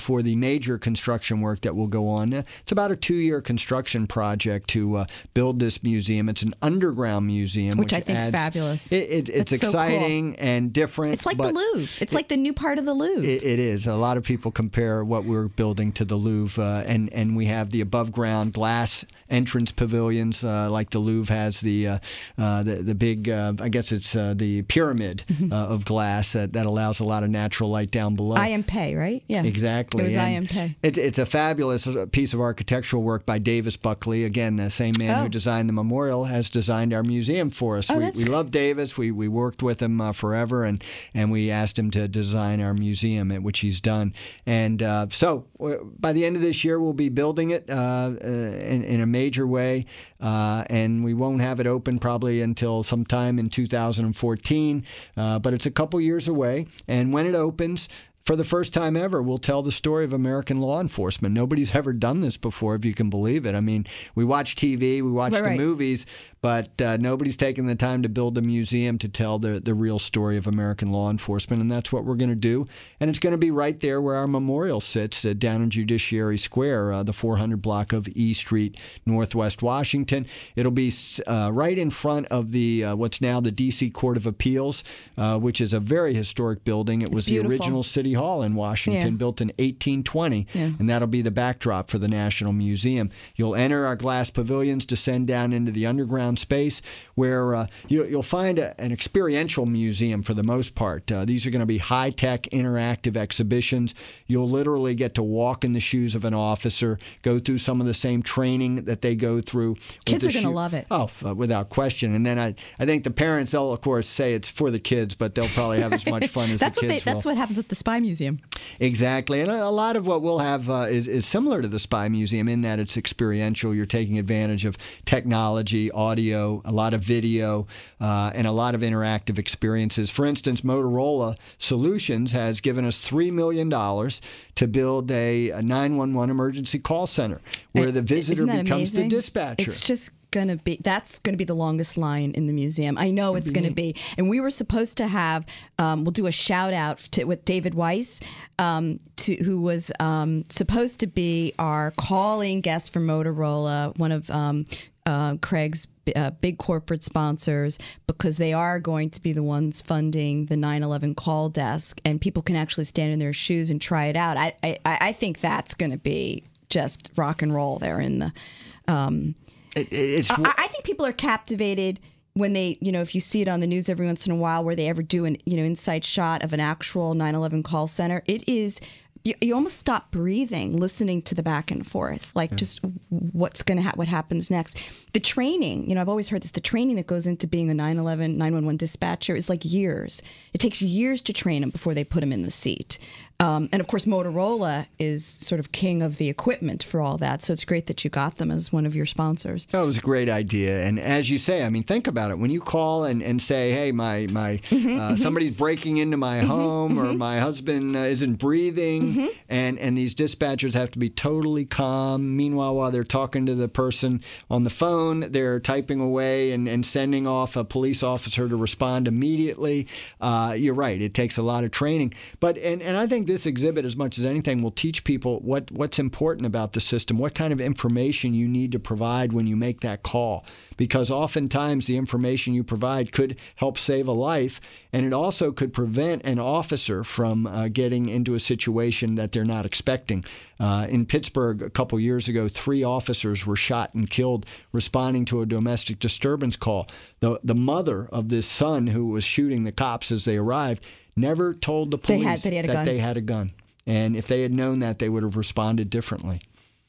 for the major construction work that will go on. It's about a two-year construction project to uh, build this museum. It's an underground museum, which, which I think adds, is fabulous. It, it, it's That's exciting so cool. and different. It's like but the Louvre. It's it, like the new part of the Louvre. It, it is. A lot of people compare what we're building to the Louvre, uh, and and we have the above-ground glass entrance pavilions, uh, like the Louvre has the uh, uh, the the big. Uh, I guess it's uh, the pyramid uh, of glass that, that allows a lot of natural light down below. I M Pei, right? Yeah, exactly. It was and I M Pei. It's it's a fabulous piece of architectural work by Davis Buckley. Again, the same man Oh. who designed the memorial has designed our museum for us. Oh, we that's we love Davis. We we worked with him uh, forever, and and we asked him to design our museum, at which he's done. And uh, so by the end of this year, we'll be building it uh, uh, in, in a major way, uh, and we won't have it open probably until sometime in two thousand fourteen. Uh, but it's a couple years away, and when it opens, for the first time ever, we'll tell the story of American law enforcement. Nobody's ever done this before, if you can believe it. I mean, we watch T V, we watch Right, the right. movies, but uh, nobody's taken the time to build a museum to tell the, the real story of American law enforcement, and that's what we're going to do. And it's going to be right there where our memorial sits, uh, down in Judiciary Square, uh, the four hundred block of E Street, Northwest Washington. It'll be uh, right in front of the uh, what's now the D C Court of Appeals, uh, which is a very historic building. It It's was beautiful. the original City Hall in Washington, Yeah. built in eighteen twenty, Yeah. and that'll be the backdrop for the National Museum. You'll enter our glass pavilions, descend down into the underground space, where uh, you, you'll find a, an experiential museum for the most part. Uh, these are going to be high-tech, interactive exhibitions. You'll literally get to walk in the shoes of an officer, go through some of the same training that they go through. with Kids the are gonna shoe- love it. Oh, f- without question. And then I, I think the parents, they'll, of course, say it's for the kids, but they'll probably have as much fun as that's the what kids they, will. That's what happens at the Spy Museum. Exactly. And a a lot of what we'll have uh, is, is similar to the Spy Museum in that it's experiential. You're taking advantage of technology, audio, a lot of video, uh, and a lot of interactive experiences. For instance, Motorola Solutions has given us three million dollars to build a, a nine one one emergency call center where the visitor Isn't that becomes amazing? the dispatcher. It's just gonna be that's gonna be the longest line in the museum. I know it's gonna be. And we were supposed to have um, we'll do a shout out to with David Weiss, um, to who was um, supposed to be our calling guest for Motorola, one of um, uh, Craig's uh, big corporate sponsors, because they are going to be the ones funding the nine eleven call desk, and people can actually stand in their shoes and try it out. I I, I think that's going to be just rock and roll there in the. Um, It- it's I, I think people are captivated when they, you know, if you see it on the news every once in a while, where they ever do an, you know, inside shot of an actual nine eleven call center. It is, you, you almost stop breathing listening to the back and forth, like just what's going to ha- what happens next. The training, you know, I've always heard this. The training that goes into being a nine eleven, nine one one dispatcher is like years. It takes years to train them before they put them in the seat. Um, and of course, Motorola is sort of king of the equipment for all that. So it's great that you got them as one of your sponsors. That was a great idea. And as you say, I mean, think about it. When you call and, and say, hey, my, my uh, somebody's breaking into my home, or my husband uh, isn't breathing, and, and these dispatchers have to be totally calm. Meanwhile, while they're talking to the person on the phone, they're typing away and, and sending off a police officer to respond immediately. Uh, you're right. It takes a lot of training. But and, and I think this exhibit, as much as anything, will teach people what, what's important about the system, what kind of information you need to provide when you make that call. Because oftentimes the information you provide could help save a life, and it also could prevent an officer from uh, getting into a situation that they're not expecting. Uh, in Pittsburgh a couple years ago, three officers were shot and killed responding to a domestic disturbance call. The, the mother of this son who was shooting the cops as they arrived never told the They police had- that he had a that gun. they had a gun. And if they had known that, they would have responded differently.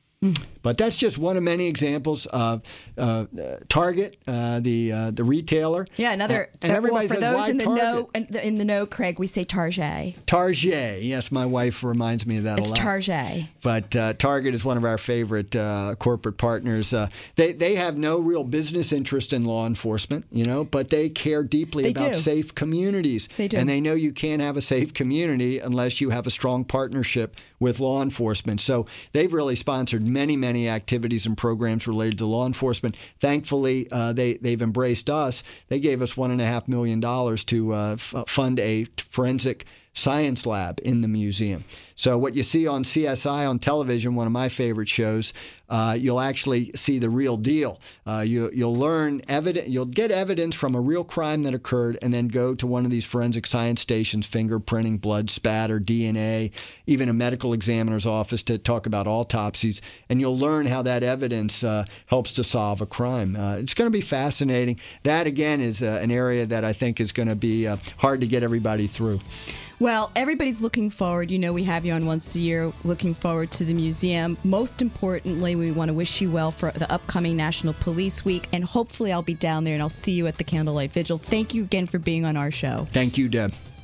But that's just one of many examples of uh, uh, Target, uh, the uh, the retailer. Yeah, another. Uh, and everybody well, for says, those why in the Target? know, in the, in the know, Craig, we say Target. Target. Yes, my wife reminds me of that It's a lot. Target. But uh, Target is one of our favorite uh, corporate partners. Uh, they they have no real business interest in law enforcement, you know, but they care deeply They about do. safe communities. They do. And they know you can't have a safe community unless you have a strong partnership with law enforcement. So they've really sponsored many, many activities and programs related to law enforcement. Thankfully, uh, they, they've embraced us. They gave us one point five million dollars to uh, f- fund a forensic science lab in the museum. So what you see on C S I on television, one of my favorite shows, uh, you'll actually see the real deal. Uh, you, you'll learn evidence, you'll get evidence from a real crime that occurred, and then go to one of these forensic science stations, fingerprinting, blood spatter, D N A, even a medical examiner's office to talk about autopsies, and you'll learn how that evidence uh, helps to solve a crime. Uh, it's going to be fascinating. That, again, is uh, an area that I think is going to be uh, hard to get everybody through. Well, everybody's looking forward. You know, we have you on once a year, looking forward to the museum. Most importantly, we want to wish you well for the upcoming National Police Week, and hopefully I'll be down there and I'll see you at the Candlelight Vigil. Thank you again for being on our show. Thank you, Deb.